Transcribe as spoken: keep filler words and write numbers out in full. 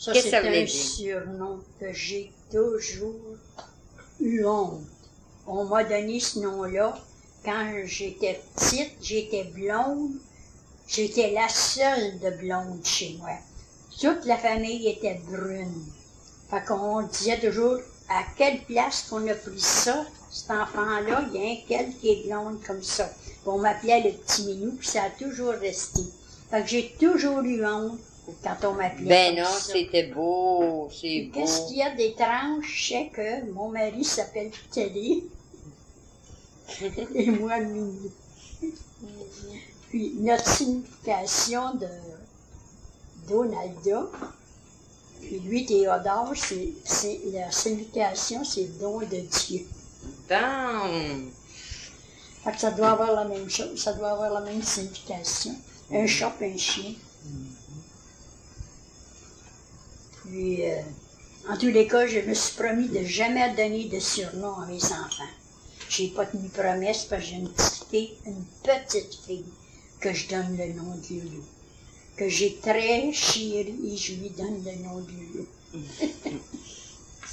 Ça, Qu'est-ce que ça c'est voulait un dire? surnom que j'ai toujours eu honte. On m'a donné ce nom-là quand j'étais petite, j'étais blonde. J'étais la seule de blonde chez moi. Toute la famille était brune. Fait qu'on disait toujours, à quelle place qu'on a pris ça, cet enfant-là, il y a un quel qui est blonde comme ça. Puis on m'appelait le petit minou, puis ça a toujours resté. Fait que j'ai toujours eu honte quand on m'appelait Ben comme non, ça. c'était beau, c'est Puis beau. qu'est-ce qu'il y a d'étrange, je sais que mon mari s'appelle Télé, et moi Minou. Puis notre signification de Donalda, puis lui Théodore, c'est, c'est la signification, c'est don de Dieu. Bon. Fait que ça doit avoir la même chose, ça doit avoir la même signification. Un chat et un chien. Puis, euh, en tous les cas, je me suis promis de jamais donner de surnom à mes enfants. J'ai pas tenu promesse parce que j'ai une petite fille, une petite fille, que je donne le nom de Loulou. Que j'ai très chérie et je lui donne le nom de Loulou.